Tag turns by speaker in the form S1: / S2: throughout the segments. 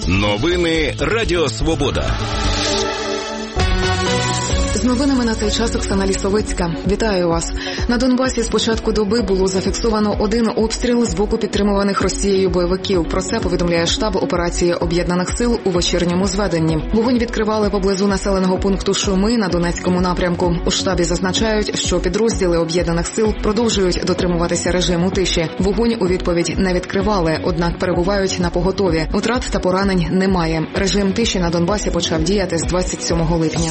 S1: Новини Радіо Свобода.
S2: З новинами на цей час Оксана Лісовицька. Вітаю вас. На Донбасі з початку доби було зафіксовано один обстріл з боку підтримуваних Росією бойовиків. Про це повідомляє штаб операції Об'єднаних сил у вечірньому зведенні. Вогонь відкривали поблизу населеного пункту Шуми на Донецькому напрямку. У штабі зазначають, що підрозділи Об'єднаних сил продовжують дотримуватися режиму тиші. Вогонь у відповідь не відкривали, однак перебувають на поготові. Втрат та поранень немає. Режим тиші на Донбасі почав діяти з 27 липня.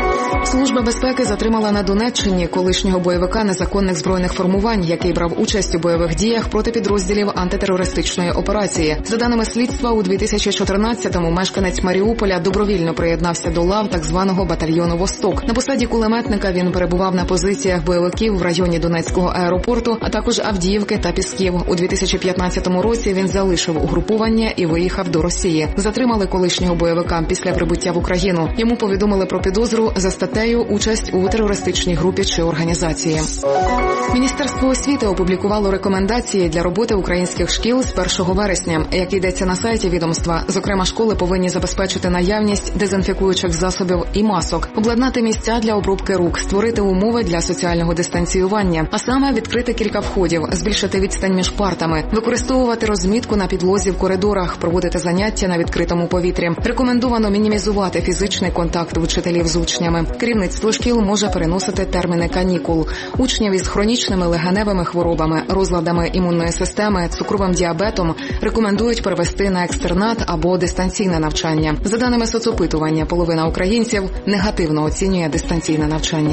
S2: Служба безпеки затримала на Донеччині колишнього бойовика незаконних збройних формувань, який брав участь у бойових діях проти підрозділів антитерористичної операції. За даними слідства, у 2014-му мешканець Маріуполя добровільно приєднався до лав так званого батальйону «Восток». На посаді кулеметника він перебував на позиціях бойовиків в районі Донецького аеропорту, а також Авдіївки та Пісків. У 2015 році він залишив угрупування і виїхав до Росії. Затримали колишнього бойовика після прибуття в Україну. Йому повідомили про підозру за статтею «Участь у терористичній групі чи організації». Міністерство освіти опублікувало рекомендації для роботи українських шкіл з 1 вересня. Як йдеться на сайті відомства, зокрема, школи повинні забезпечити наявність дезінфікуючих засобів і масок, обладнати місця для обробки рук, створити умови для соціального дистанціювання, а саме відкрити кілька входів, збільшити відстань між партами, використовувати розмітку на підлозі в коридорах, проводити заняття на відкритому повітрі. Рекомендовано мінімізувати фізичний контакт вчителів з учнями. Керівництво шкіл може переносити терміни канікул. Учнів із хронічними легеневими хворобами, розладами імунної системи, цукровим діабетом рекомендують перевести на екстернат або дистанційне навчання. За даними соцопитування, половина українців негативно оцінює дистанційне навчання.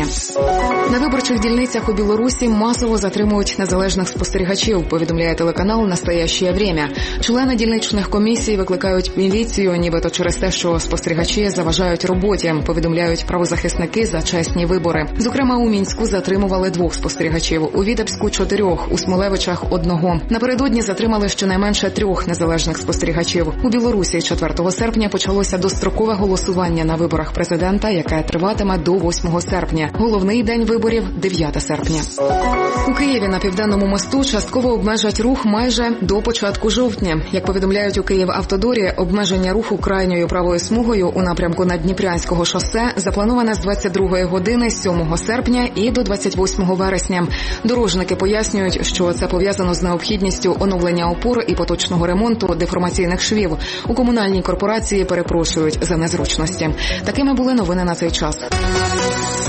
S2: На виборчих дільницях у Білорусі масово затримують незалежних спостерігачів, повідомляє телеканал «Настоящее время». Члени дільничних комісій викликають міліцію, нібито через те, що спостерігачі заважають роботі, повідомляють правозахисники за чесні вибори. Зокрема, у Мінську затримували 2 спостерігачів, у Вітебську – 4, у Смолевичах – 1. Напередодні затримали щонайменше 3 незалежних спостерігачів. У Білорусі 4 серпня почалося дострокове голосування на виборах президента, яке триватиме до 8 серпня. Головний день виборів – 9 серпня. У Києві на Південному мосту частково обмежать рух майже до початку жовтня. Як повідомляють у Київавтодорі, обмеження руху крайньою правою смугою у напрямку Наддніпрянського шосе заплановане з 22 години 7 серпня і до 28 вересня. Дорожники пояснюють, що це пов'язано з необхідністю оновлення опор і поточного ремонту деформаційних швів. У комунальній корпорації перепрошують за незручності. Такими були новини на цей час.